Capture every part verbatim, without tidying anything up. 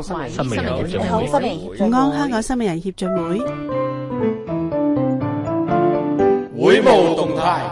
安新聞人協進會， 好新聞協進會， 午安香港新聞人協進會， 會務動態。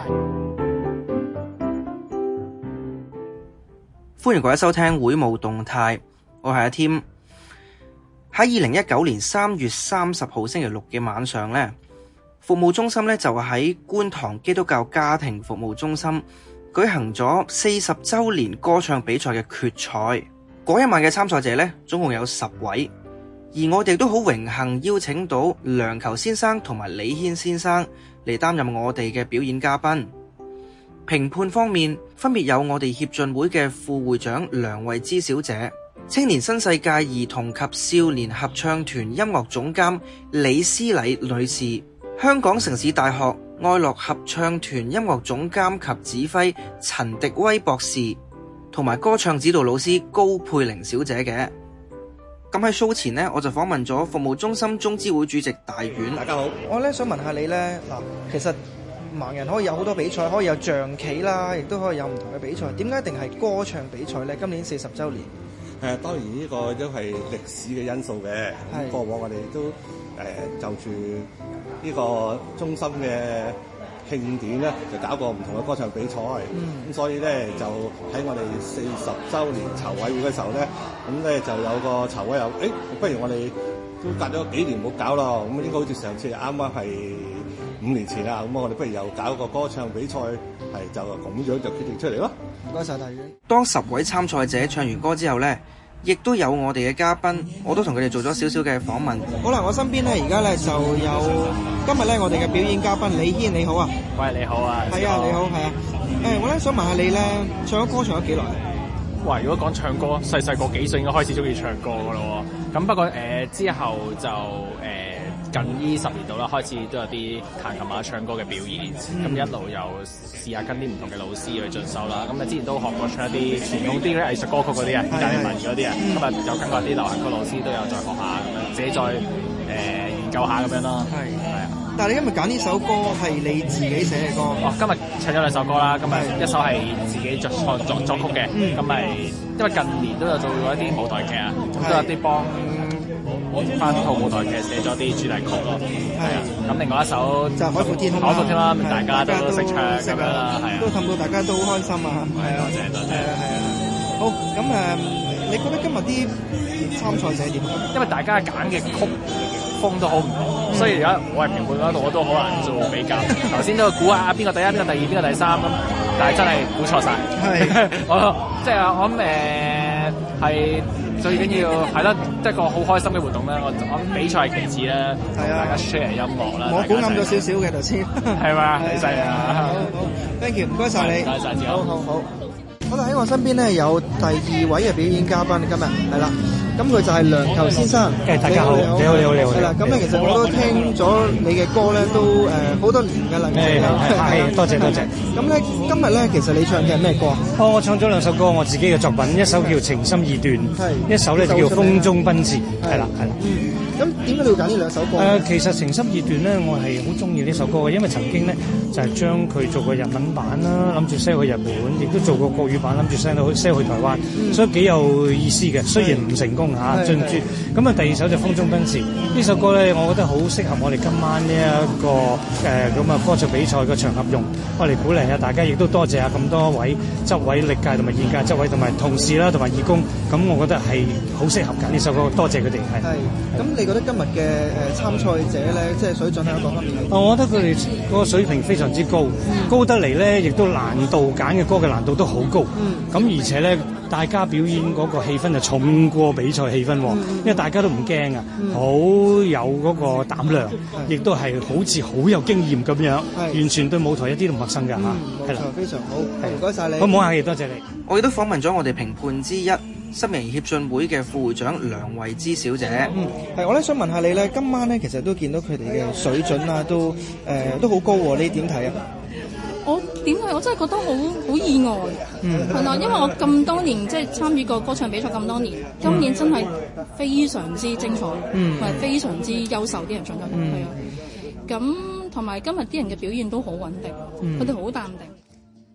歡迎各位收聽會務動態，我係阿添。喺二零一九年三月三十號星期六嘅晚上呢，服務中心呢就喺觀塘基督教家庭服務中心舉行咗四十週年歌唱比賽嘅決賽。嗰一晚嘅參賽者呢，總共有十位，而我哋都好榮幸邀請到梁球先生同埋李軒先生嚟擔任我哋嘅表演嘉賓。評判方面分別有我哋協進會嘅副會長梁慧芝小姐、青年新世界兒童及少年合唱團音樂總監李思禮女士、香港城市大學愛樂合唱團音樂總監及指揮陳迪威博士，同埋歌唱指導老師高佩玲小姐嘅。咁喺 show 前呢，我就訪問咗服務中心中資會主席大遠。 大家好，我咧想問下你咧，嗱，其實盲人可以有好多比賽，可以有象棋啦，亦都可以有唔同嘅比賽，點解一定係歌唱比賽咧？今年四十週年。 誒，當然呢個都係歷史嘅因素嘅。咁過往我哋都誒、呃、就住呢個中心嘅慶典咧，就搞過唔同嘅歌唱比賽。咁、嗯、所以咧就喺我哋四十週年籌委會嘅時候咧，咁咧就有個籌委有，誒、欸，不如我哋都隔咗幾年冇搞咯。咁應該好似上次啱啱係五年前啦。咁我哋不如又搞個歌唱比賽，係就咁樣就決定出嚟咯。唔該晒大遠。 當十位參賽者唱完歌之後呢，亦都有我哋嘅嘉賓，我都同佢哋做咗少少嘅訪問。 好啦，我身邊呢而家呢就有今日呢我哋嘅表演嘉賓李軒，你好啊。 喂，你好啊。 係啊，你好，係啊。誒，我咧想問下你呢，唱咗歌唱咗幾耐？ 哇！如果講唱歌，細細個幾歲應該開始中意唱歌噶咯喎。咁不過誒、呃、之後就誒、呃、近呢十年度啦，開始都有啲彈琴啊、唱歌嘅表演。咁、嗯、一路又試下跟啲唔同嘅老師去進修啦。咁啊之前都學過唱一啲傳統啲嘅藝術歌曲嗰啲啊，意大利文嗰啲啊。今日有跟過啲流行曲老師都有再學下咁樣，自己再誒、呃、研究下咁樣咯。係係啊。 但係你今日揀呢首歌係你自己寫嘅歌？ 哦，今日唱咗兩首歌啦。今日一首係自己作創作作曲嘅，咁咪、嗯、因為近年都有做過一啲舞台劇啊，咁都有啲幫翻套舞台劇寫咗啲主題曲咯。係啊，咁另外一首就係《海闊天空》。海闊天空啦，大家都識唱咁樣啦，係啊，都氹到大家都好開心啊！係啊，多謝多謝。係啊係啊。好，咁誒，你覺得今日啲參賽者點？因為大家揀嘅曲風都好唔同，所以而家我係評判嗰度，我都好難做比較。頭先都估下邊個第一、邊個第二、邊個第三咁，但係真係估錯晒。係我即係我諗誒係最緊要係咯，一個好開心嘅活動啦。我我諗比賽係其次啦，同大家 share 音樂啦。我估啱咗少少嘅頭先，係嘛？你犀利啊！好好 ，thank you，唔該晒你。唔該晒，好好好。好啦，喺我身邊咧有第二位嘅表演嘉賓，今日係啦。咁佢就係梁球先生。誒，大家好，你好，你好，你好，你好。係啦，咁咧其實我都聽咗你嘅歌咧，都誒好多年㗎啦。係係，多謝多謝。咁咧今日咧，其實你唱嘅係咩歌啊？ 哦，我唱咗兩首歌，我自己嘅作品，一首叫《情深意斷》，係一首咧就叫《風中奔馳》，係啦係啦。嗯。咁點解你要揀呢兩首歌？誒、呃，其實《情深意斷》咧，我係好中意呢首歌嘅，因為曾經咧就係、是、將佢做過日文版啦，諗住 sell 去日本，亦都做過國語版，諗住 sell 到 sell 去台灣，嗯、所以幾有意思嘅。雖然唔成功嚇，進駐。咁啊，第二首就《風中奔馳》呢首歌咧，我覺得好適合我哋今晚呢、這、一個誒咁啊歌唱比賽嘅場合用，我嚟鼓勵下大家，亦都多謝下咁多位執委、歷屆同埋現屆執委同埋同事啦，同埋義工。咁我覺得係好適合揀呢首歌，多謝佢哋。係。咁你覺得今日嘅誒參賽者咧，即係水準喺各方面？哦，我覺得佢哋個水平非常之高，嗯、高得嚟咧，亦都難度揀嘅歌嘅難度都好高。咁、嗯、而且咧，大家表演嗰個氣氛就重過比賽氣氛喎，嗯、因為大家都唔驚啊，好、嗯、有嗰個膽量，亦都係好似好有經驗咁樣，完全對舞台一啲都唔陌生㗎嚇。係啦、嗯，非常好，唔該晒你。好，唔好客氣，多謝你。 我亦都訪問咗我哋評判之一，新人協進會嘅副會長梁慧芝小姐。 嗯，係我咧想問下你咧，今晚咧其實都見到佢哋嘅水準啊，都誒、呃、都好高喎，你點睇啊？ 我點睇？我真係覺得好好意外，嗯，係啦，因為我咁多年即係參與過歌唱比賽咁多年，今年真係非常之精彩，嗯，係非常之優秀啲人唱得，係啊、嗯，咁同埋今日啲人嘅表現都好穩定，佢哋好淡定。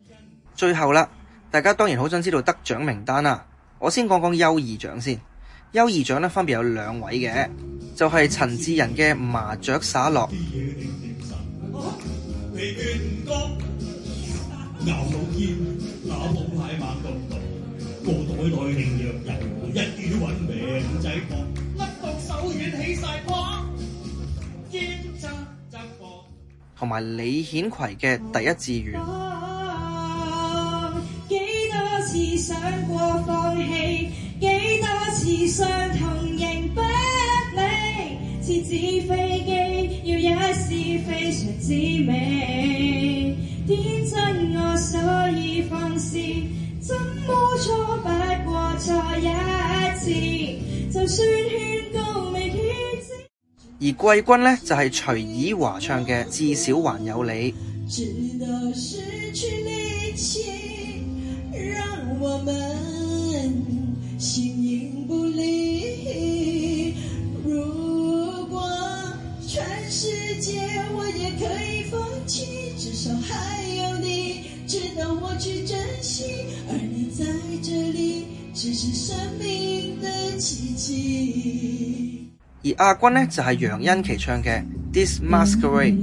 最後啦，大家當然好想知道得獎名單啦。我先講講優異獎先。 優異獎咧分別有兩位嘅，就係、是、陳志仁嘅麻雀灑落。同埋李顯葵嘅第一志願。 幾多次想過放棄，幾多次傷痛仍不理，設置飛機要一試非常之美，天真我所以放肆，怎麼挫敗過再一次，就算勸告未決志。 而季軍呢，就係、是、徐以華唱嘅《至少還有你》。 直到失去力氣，讓我們形影不離。如果全世界我也可以放棄，至少還有你值得我去珍惜，而你在這裡只是生命的奇蹟。 而亞軍呢，就係、是、楊欣琪唱嘅《This Masquerade》。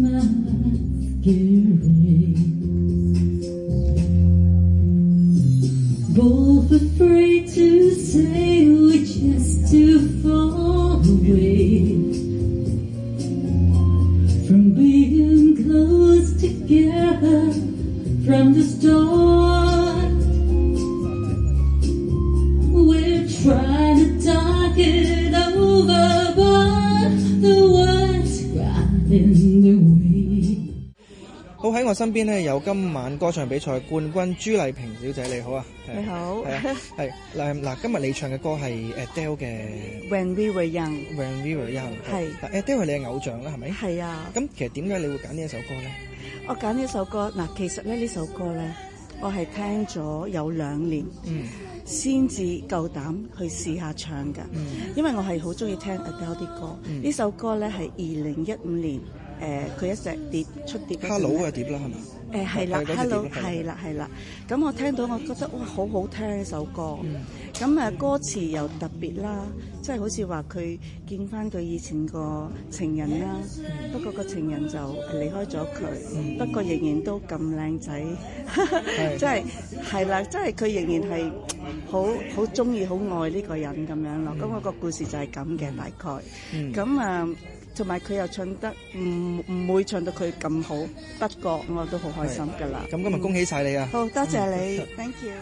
好，喺我身邊咧有今晚歌唱比賽冠軍朱麗萍小姐，你好啊！ 你好， 係啊，係嗱嗱，今日你唱嘅歌係 Adele 嘅 When We Were Young。 When We Were Young 係。 Adele 係你嘅偶像啦，係咪？ 係啊。咁其實點解你會揀呢一首歌咧？ 我揀呢首歌嗱，其實咧呢首歌咧，我係聽咗有兩年，嗯，先至夠膽去試下唱㗎，嗯，因為我係好中意聽 Adele 啲歌。呢、嗯、首歌咧係二零一五年。誒、呃、佢一隻碟出碟嗰陣 Hello 嘅碟啦，係嘛？ 誒係啦 ，Hello 係啦係啦。咁我聽到我覺得哇，好好聽呢首歌。咁、嗯、誒歌詞又特別啦，即係好似話佢見翻佢以前個情人啦、嗯，不過個情人就離開咗佢、嗯，不過仍然都咁靚仔，即係係啦，即係佢仍然係好好中意、好愛呢個人咁樣咯。咁、嗯、我個故事就係咁嘅大概。咁、嗯、啊。同埋佢又唱得唔唔會唱到佢咁好，不過我都好開心㗎啦。 咁今日恭喜晒你啊！ 好多謝你、嗯、，thank you。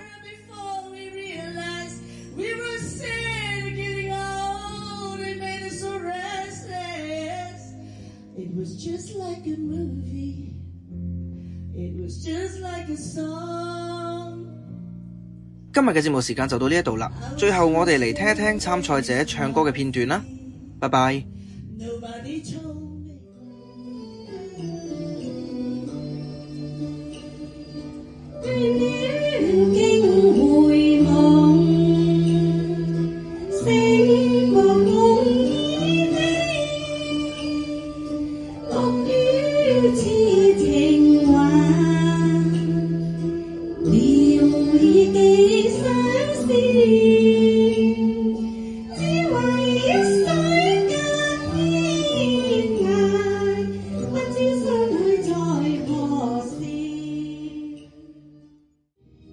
今日嘅節目時間就到呢一度啦，最後我哋嚟聽一聽參賽者唱歌嘅片段啦，拜拜。 Nobody told me. 經回望，星光共依稀，落於痴情環，聊以寄相思，只為一世間天涯，不知相會在何時。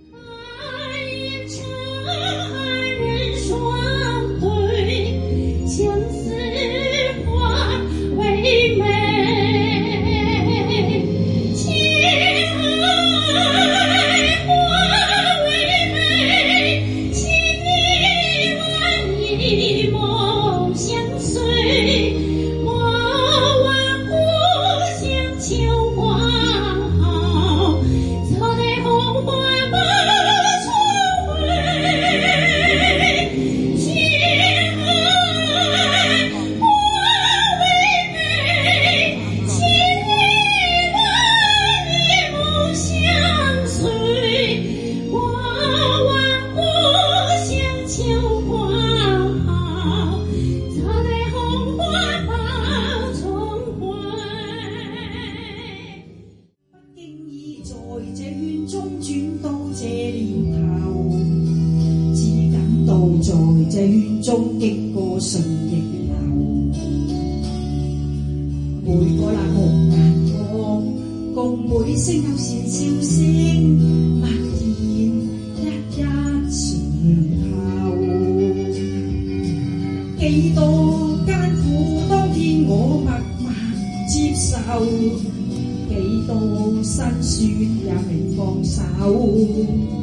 經過順逆流，每個冷酷眼光，共每聲友善笑聲，默然一一上頭。幾多艱苦當天我默默接受，幾多辛酸也未放手。